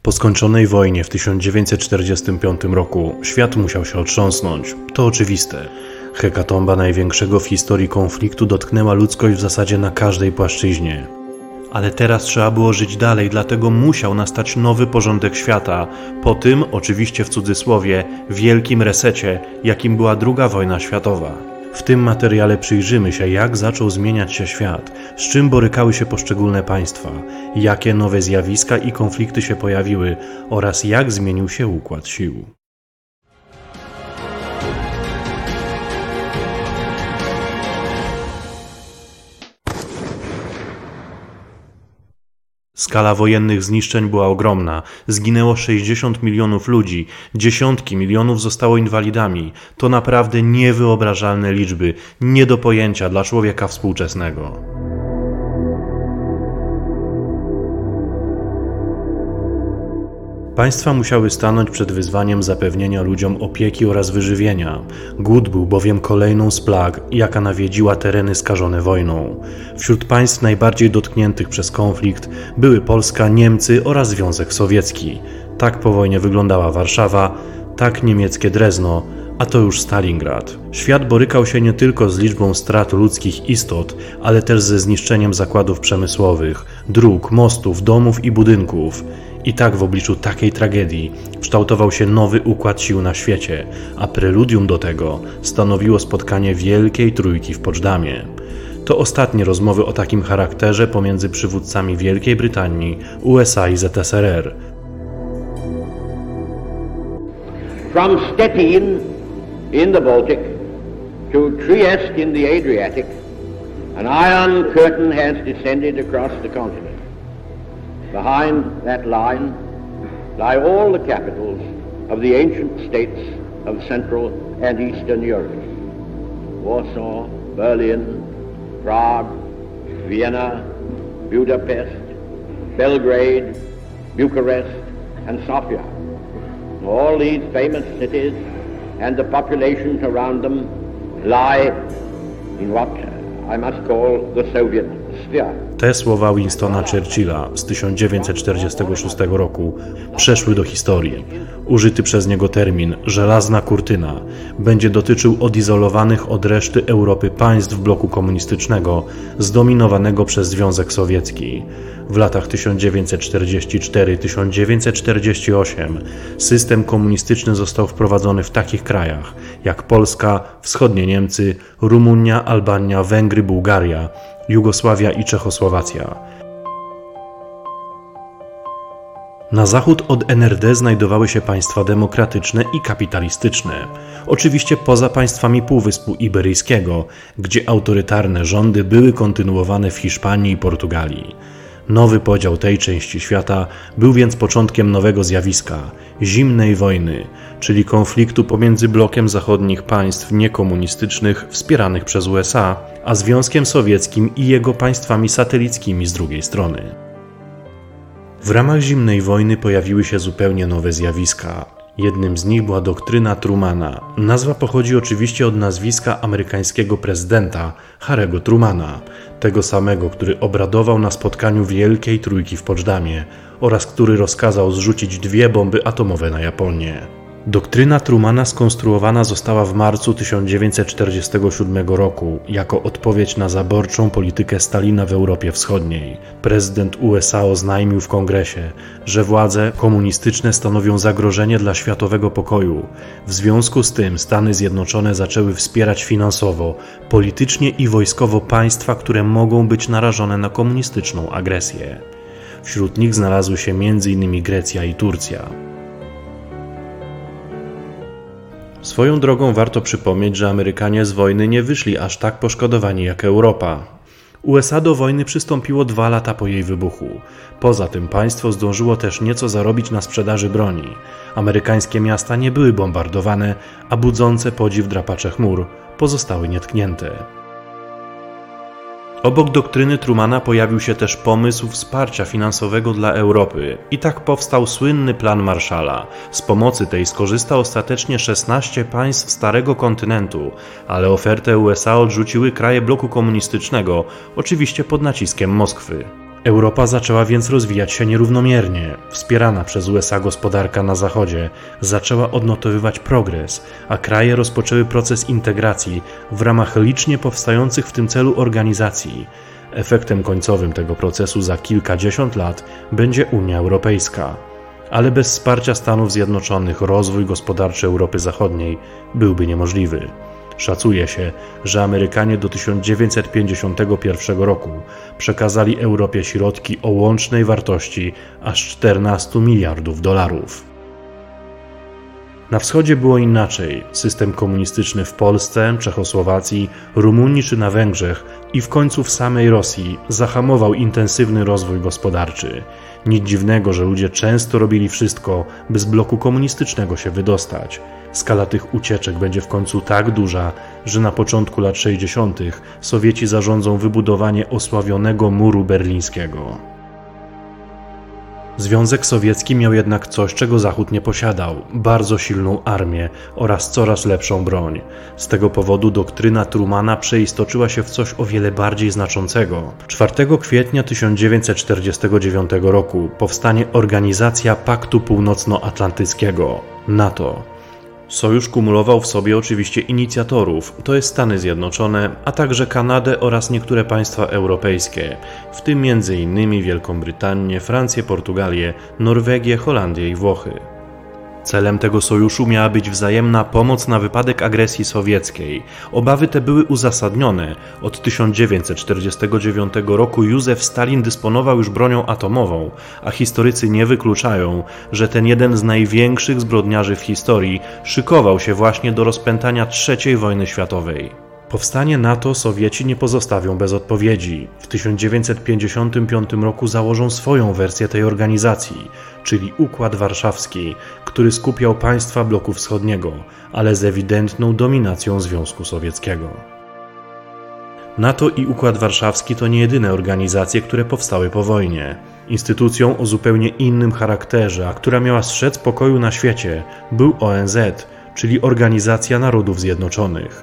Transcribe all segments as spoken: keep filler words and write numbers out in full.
Po skończonej wojnie w tysiąc dziewięćset czterdziestym piątym roku świat musiał się otrząsnąć. To oczywiste. Hekatomba największego w historii konfliktu dotknęła ludzkość w zasadzie na każdej płaszczyźnie. Ale teraz trzeba było żyć dalej, dlatego musiał nastać nowy porządek świata. Po tym, oczywiście w cudzysłowie, wielkim resecie, jakim była druga wojna światowa. W tym materiale przyjrzymy się, jak zaczął zmieniać się świat, z czym borykały się poszczególne państwa, jakie nowe zjawiska i konflikty się pojawiły oraz jak zmienił się układ sił. Skala wojennych zniszczeń była ogromna. Zginęło sześćdziesiąt milionów ludzi, dziesiątki milionów zostało inwalidami. To naprawdę niewyobrażalne liczby, nie do pojęcia dla człowieka współczesnego. Państwa musiały stanąć przed wyzwaniem zapewnienia ludziom opieki oraz wyżywienia. Głód był bowiem kolejną z plag, jaka nawiedziła tereny skażone wojną. Wśród państw najbardziej dotkniętych przez konflikt były Polska, Niemcy oraz Związek Sowiecki. Tak po wojnie wyglądała Warszawa, tak niemieckie Drezno, a to już Stalingrad. Świat borykał się nie tylko z liczbą strat ludzkich istot, ale też ze zniszczeniem zakładów przemysłowych, dróg, mostów, domów i budynków. I tak w obliczu takiej tragedii kształtował się nowy układ sił na świecie, a preludium do tego stanowiło spotkanie Wielkiej Trójki w Poczdamie. To ostatnie rozmowy o takim charakterze pomiędzy przywódcami Wielkiej Brytanii, U S A i Z S R R. From Stettin in the Baltic to Trieste in the Adriatic, an iron curtain has descended across the continent. Behind that line lie all the capitals of the ancient states of Central and Eastern Europe. Warsaw, Berlin, Prague, Vienna, Budapest, Belgrade, Bucharest, and Sofia. All these famous cities and the populations around them lie in what I must call the Soviet sphere. Te słowa Winstona Churchilla z tysiąc dziewięćset czterdziestego szóstego roku przeszły do historii. Użyty przez niego termin żelazna kurtyna będzie dotyczył odizolowanych od reszty Europy państw bloku komunistycznego zdominowanego przez Związek Sowiecki. W latach tysiąc dziewięćset czterdziestym czwartym do tysiąc dziewięćset czterdziestego ósmego system komunistyczny został wprowadzony w takich krajach jak Polska, wschodnie Niemcy, Rumunia, Albania, Węgry, Bułgaria, Jugosławia i Czechosłowacja. Na zachód od N R D znajdowały się państwa demokratyczne i kapitalistyczne, oczywiście poza państwami Półwyspu Iberyjskiego, gdzie autorytarne rządy były kontynuowane w Hiszpanii i Portugalii. Nowy podział tej części świata był więc początkiem nowego zjawiska – zimnej wojny, czyli konfliktu pomiędzy blokiem zachodnich państw niekomunistycznych wspieranych przez U S A, a Związkiem Sowieckim i jego państwami satelickimi z drugiej strony. W ramach zimnej wojny pojawiły się zupełnie nowe zjawiska. Jednym z nich była doktryna Trumana. Nazwa pochodzi oczywiście od nazwiska amerykańskiego prezydenta Harry'ego Trumana, tego samego, który obradował na spotkaniu Wielkiej Trójki w Poczdamie oraz który rozkazał zrzucić dwie bomby atomowe na Japonię. Doktryna Trumana skonstruowana została w marcu tysiąc dziewięćset czterdziestego siódmego roku jako odpowiedź na zaborczą politykę Stalina w Europie Wschodniej. Prezydent U S A oznajmił w kongresie, że władze komunistyczne stanowią zagrożenie dla światowego pokoju. W związku z tym Stany Zjednoczone zaczęły wspierać finansowo, politycznie i wojskowo państwa, które mogą być narażone na komunistyczną agresję. Wśród nich znalazły się między innymi Grecja i Turcja. Swoją drogą warto przypomnieć, że Amerykanie z wojny nie wyszli aż tak poszkodowani jak Europa. U S A do wojny przystąpiło dwa lata po jej wybuchu. Poza tym państwo zdążyło też nieco zarobić na sprzedaży broni. Amerykańskie miasta nie były bombardowane, a budzące podziw drapacze chmur pozostały nietknięte. Obok doktryny Trumana pojawił się też pomysł wsparcia finansowego dla Europy i tak powstał słynny plan Marshalla. Z pomocy tej skorzysta ostatecznie szesnaście państw Starego Kontynentu, ale ofertę U S A odrzuciły kraje bloku komunistycznego, oczywiście pod naciskiem Moskwy. Europa zaczęła więc rozwijać się nierównomiernie. Wspierana przez U S A gospodarka na Zachodzie zaczęła odnotowywać progres, a kraje rozpoczęły proces integracji w ramach licznie powstających w tym celu organizacji. Efektem końcowym tego procesu za kilkadziesiąt lat będzie Unia Europejska. Ale bez wsparcia Stanów Zjednoczonych rozwój gospodarczy Europy Zachodniej byłby niemożliwy. Szacuje się, że Amerykanie do tysiąc dziewięćset pięćdziesiątego pierwszego roku przekazali Europie środki o łącznej wartości aż czternastu miliardów dolarów. Na wschodzie było inaczej. System komunistyczny w Polsce, Czechosłowacji, Rumunii czy na Węgrzech i w końcu w samej Rosji zahamował intensywny rozwój gospodarczy. Nic dziwnego, że ludzie często robili wszystko, by z bloku komunistycznego się wydostać. Skala tych ucieczek będzie w końcu tak duża, że na początku lat sześćdziesiątych Sowieci zarządzą wybudowanie osławionego muru berlińskiego. Związek Sowiecki miał jednak coś, czego Zachód nie posiadał – bardzo silną armię oraz coraz lepszą broń. Z tego powodu doktryna Trumana przeistoczyła się w coś o wiele bardziej znaczącego. czwartego kwietnia tysiąc dziewięćset czterdziestego dziewiątego roku powstanie Organizacja Paktu Północnoatlantyckiego – NATO. Sojusz kumulował w sobie oczywiście inicjatorów, to jest Stany Zjednoczone, a także Kanadę oraz niektóre państwa europejskie, w tym między innymi Wielką Brytanię, Francję, Portugalię, Norwegię, Holandię i Włochy. Celem tego sojuszu miała być wzajemna pomoc na wypadek agresji sowieckiej. Obawy te były uzasadnione. Od tysiąc dziewięćset czterdziestego dziewiątego roku Józef Stalin dysponował już bronią atomową, a historycy nie wykluczają, że ten jeden z największych zbrodniarzy w historii szykował się właśnie do rozpętania trzeciej wojny światowej. Powstanie NATO Sowieci nie pozostawią bez odpowiedzi. W tysiąc dziewięćset pięćdziesiątym piątym roku założą swoją wersję tej organizacji, czyli Układ Warszawski, który skupiał państwa bloku wschodniego, ale z ewidentną dominacją Związku Sowieckiego. NATO i Układ Warszawski to nie jedyne organizacje, które powstały po wojnie. Instytucją o zupełnie innym charakterze, a która miała strzec pokoju na świecie, był O N Z, czyli Organizacja Narodów Zjednoczonych.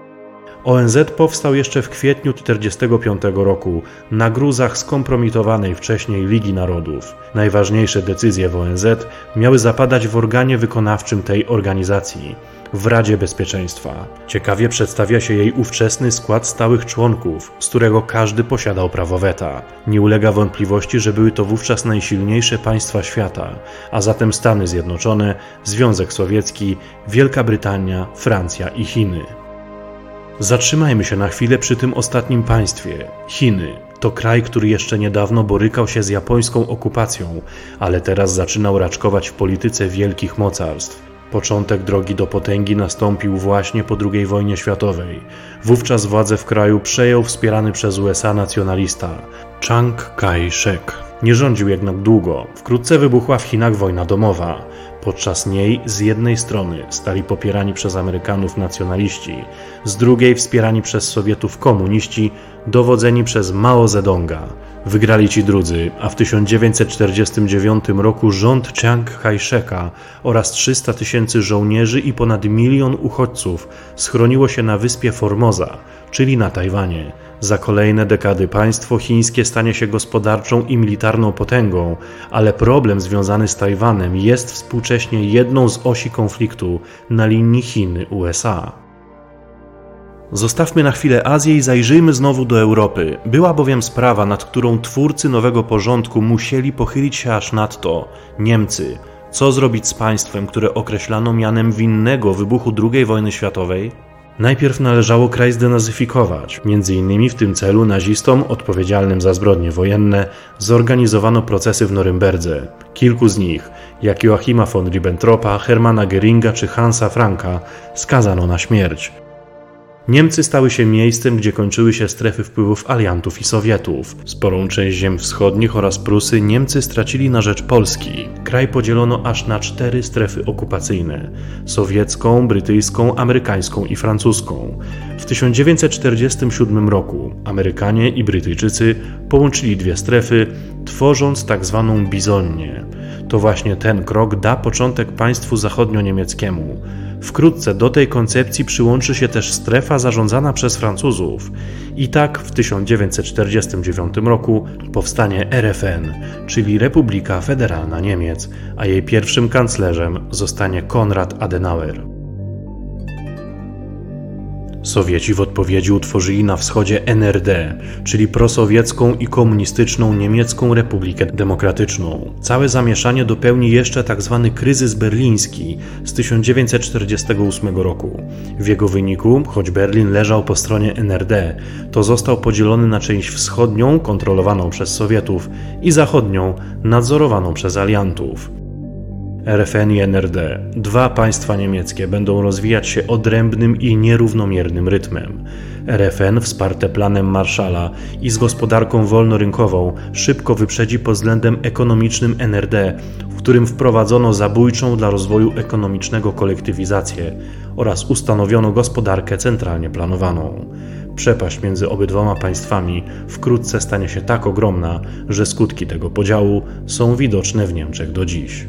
O N Z powstał jeszcze w kwietniu tysiąc dziewięćset czterdziestego piątego roku na gruzach skompromitowanej wcześniej Ligi Narodów. Najważniejsze decyzje w O N Z miały zapadać w organie wykonawczym tej organizacji, w Radzie Bezpieczeństwa. Ciekawie przedstawia się jej ówczesny skład stałych członków, z którego każdy posiadał prawo weta. Nie ulega wątpliwości, że były to wówczas najsilniejsze państwa świata, a zatem Stany Zjednoczone, Związek Sowiecki, Wielka Brytania, Francja i Chiny. Zatrzymajmy się na chwilę przy tym ostatnim państwie. Chiny to kraj, który jeszcze niedawno borykał się z japońską okupacją, ale teraz zaczynał raczkować w polityce wielkich mocarstw. Początek drogi do potęgi nastąpił właśnie po drugiej wojnie światowej. Wówczas władzę w kraju przejął wspierany przez U S A nacjonalista Chiang Kai-shek. Nie rządził jednak długo. Wkrótce wybuchła w Chinach wojna domowa. Podczas niej z jednej strony stali popierani przez Amerykanów nacjonaliści, z drugiej wspierani przez Sowietów komuniści, dowodzeni przez Mao Zedonga. Wygrali ci drudzy, a w tysiąc dziewięćset czterdziestym dziewiątym roku rząd Chiang Kai-sheka oraz trzysta tysięcy żołnierzy i ponad milion uchodźców schroniło się na wyspie Formosa, czyli na Tajwanie. Za kolejne dekady państwo chińskie stanie się gospodarczą i militarną potęgą, ale problem związany z Tajwanem jest współcześnie jedną z osi konfliktu na linii Chiny-U S A. Zostawmy na chwilę Azję i zajrzyjmy znowu do Europy. Była bowiem sprawa, nad którą twórcy nowego porządku musieli pochylić się aż nadto – Niemcy. Co zrobić z państwem, które określano mianem winnego wybuchu drugiej wojny światowej? Najpierw należało kraj zdenazyfikować. Między innymi w tym celu nazistom odpowiedzialnym za zbrodnie wojenne zorganizowano procesy w Norymberdze. Kilku z nich, jak Joachima von Ribbentropa, Hermana Göringa czy Hansa Franka, skazano na śmierć. Niemcy stały się miejscem, gdzie kończyły się strefy wpływów aliantów i Sowietów. Sporą część ziem wschodnich oraz Prusy Niemcy stracili na rzecz Polski. Kraj podzielono aż na cztery strefy okupacyjne: sowiecką, brytyjską, amerykańską i francuską. W tysiąc dziewięćset czterdziestym siódmym roku Amerykanie i Brytyjczycy połączyli dwie strefy, tworząc tak zwaną Bizonię. To właśnie ten krok da początek państwu zachodnioniemieckiemu. Wkrótce do tej koncepcji przyłączy się też strefa zarządzana przez Francuzów. I tak w tysiąc dziewięćset czterdziestym dziewiątym roku powstanie R F N, czyli Republika Federalna Niemiec, a jej pierwszym kanclerzem zostanie Konrad Adenauer. Sowieci w odpowiedzi utworzyli na wschodzie N R D, czyli prosowiecką i komunistyczną Niemiecką Republikę Demokratyczną. Całe zamieszanie dopełni jeszcze tzw. kryzys berliński z tysiąc dziewięćset czterdziestego ósmego roku. W jego wyniku, choć Berlin leżał po stronie N R D, to został podzielony na część wschodnią, kontrolowaną przez Sowietów, i zachodnią, nadzorowaną przez aliantów. R F N i N R D, dwa państwa niemieckie, będą rozwijać się odrębnym i nierównomiernym rytmem. R F N, wsparte planem Marshalla i z gospodarką wolnorynkową, szybko wyprzedzi pod względem ekonomicznym N R D, w którym wprowadzono zabójczą dla rozwoju ekonomicznego kolektywizację oraz ustanowiono gospodarkę centralnie planowaną. Przepaść między obydwoma państwami wkrótce stanie się tak ogromna, że skutki tego podziału są widoczne w Niemczech do dziś.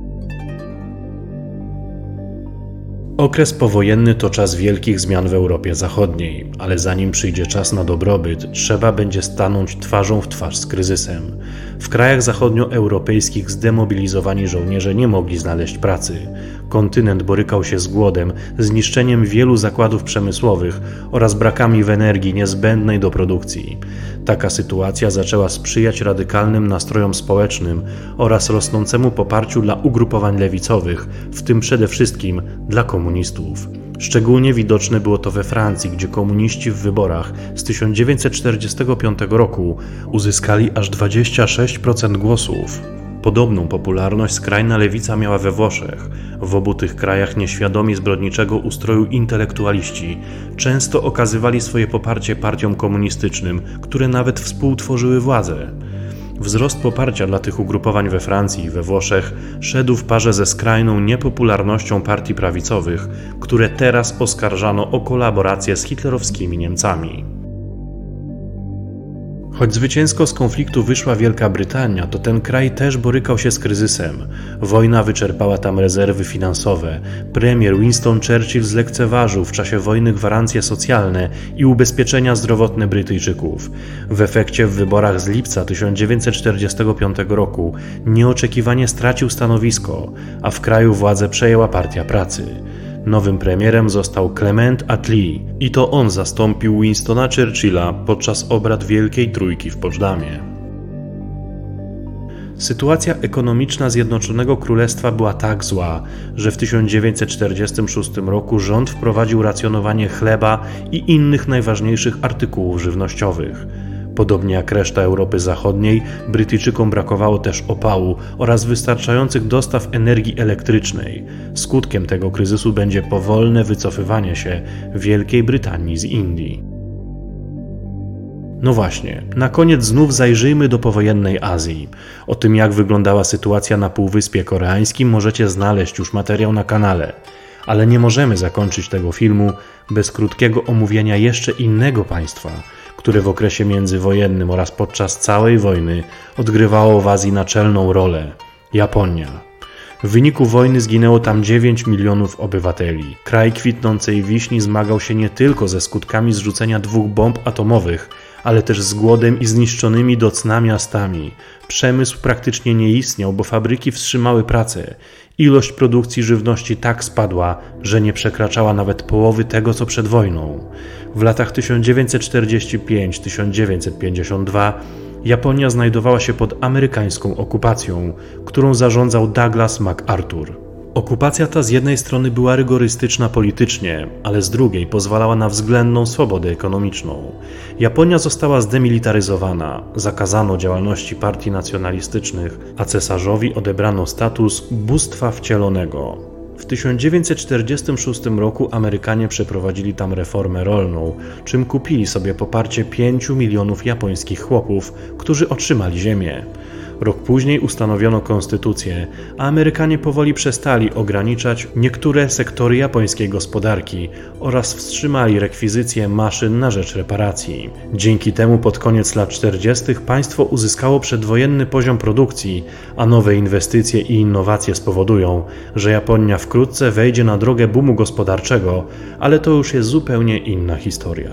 Okres powojenny to czas wielkich zmian w Europie Zachodniej, ale zanim przyjdzie czas na dobrobyt, trzeba będzie stanąć twarzą w twarz z kryzysem. W krajach zachodnioeuropejskich zdemobilizowani żołnierze nie mogli znaleźć pracy. Kontynent borykał się z głodem, zniszczeniem wielu zakładów przemysłowych oraz brakami w energii niezbędnej do produkcji. Taka sytuacja zaczęła sprzyjać radykalnym nastrojom społecznym oraz rosnącemu poparciu dla ugrupowań lewicowych, w tym przede wszystkim dla komunistów. Szczególnie widoczne było to we Francji, gdzie komuniści w wyborach z tysiąc dziewięćset czterdziestego piątego roku uzyskali aż dwadzieścia sześć procent głosów. Podobną popularność skrajna lewica miała we Włoszech. W obu tych krajach nieświadomi zbrodniczego ustroju intelektualiści często okazywali swoje poparcie partiom komunistycznym, które nawet współtworzyły władzę. Wzrost poparcia dla tych ugrupowań we Francji i we Włoszech szedł w parze ze skrajną niepopularnością partii prawicowych, które teraz oskarżano o kolaborację z hitlerowskimi Niemcami. Choć zwycięsko z konfliktu wyszła Wielka Brytania, to ten kraj też borykał się z kryzysem. Wojna wyczerpała tam rezerwy finansowe. Premier Winston Churchill zlekceważył w czasie wojny gwarancje socjalne i ubezpieczenia zdrowotne Brytyjczyków. W efekcie w wyborach z lipca tysiąc dziewięćset czterdziestego piątego roku nieoczekiwanie stracił stanowisko, a w kraju władzę przejęła Partia Pracy. Nowym premierem został Clement Attlee i to on zastąpił Winstona Churchilla podczas obrad Wielkiej Trójki w Poczdamie. Sytuacja ekonomiczna Zjednoczonego Królestwa była tak zła, że w tysiąc dziewięćset czterdziestym szóstym roku rząd wprowadził racjonowanie chleba i innych najważniejszych artykułów żywnościowych. Podobnie jak reszta Europy Zachodniej, Brytyjczykom brakowało też opału oraz wystarczających dostaw energii elektrycznej. Skutkiem tego kryzysu będzie powolne wycofywanie się Wielkiej Brytanii z Indii. No właśnie, na koniec znów zajrzyjmy do powojennej Azji. O tym, jak wyglądała sytuacja na Półwyspie Koreańskim, możecie znaleźć już materiał na kanale. Ale nie możemy zakończyć tego filmu bez krótkiego omówienia jeszcze innego państwa, które w okresie międzywojennym oraz podczas całej wojny odgrywało w Azji naczelną rolę – Japonia. W wyniku wojny zginęło tam dziewięć milionów obywateli. Kraj kwitnącej wiśni zmagał się nie tylko ze skutkami zrzucenia dwóch bomb atomowych, ale też z głodem i zniszczonymi do cna miastami. Przemysł praktycznie nie istniał, bo fabryki wstrzymały pracę. Ilość produkcji żywności tak spadła, że nie przekraczała nawet połowy tego, co przed wojną. W latach tysiąc dziewięćset czterdziestym piątym do tysiąc dziewięćset pięćdziesiątego drugiego Japonia znajdowała się pod amerykańską okupacją, którą zarządzał Douglas MacArthur. Okupacja ta z jednej strony była rygorystyczna politycznie, ale z drugiej pozwalała na względną swobodę ekonomiczną. Japonia została zdemilitaryzowana, zakazano działalności partii nacjonalistycznych, a cesarzowi odebrano status bóstwa wcielonego. W tysiąc dziewięćset czterdziestym szóstym roku Amerykanie przeprowadzili tam reformę rolną, czym kupili sobie poparcie pięciu milionów japońskich chłopów, którzy otrzymali ziemię. Rok później ustanowiono konstytucję, a Amerykanie powoli przestali ograniczać niektóre sektory japońskiej gospodarki oraz wstrzymali rekwizycję maszyn na rzecz reparacji. Dzięki temu pod koniec lat czterdziestych państwo uzyskało przedwojenny poziom produkcji, a nowe inwestycje i innowacje spowodują, że Japonia wkrótce wejdzie na drogę boomu gospodarczego, ale to już jest zupełnie inna historia.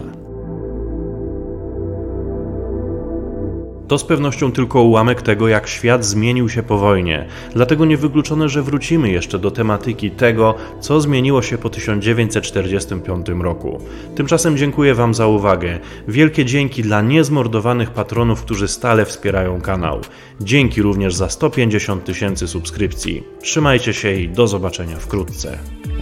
To z pewnością tylko ułamek tego, jak świat zmienił się po wojnie, dlatego niewykluczone, że wrócimy jeszcze do tematyki tego, co zmieniło się po tysiąc dziewięćset czterdziestym piątym roku. Tymczasem dziękuję Wam za uwagę. Wielkie dzięki dla niezmordowanych patronów, którzy stale wspierają kanał. Dzięki również za sto pięćdziesiąt tysięcy subskrypcji. Trzymajcie się i do zobaczenia wkrótce.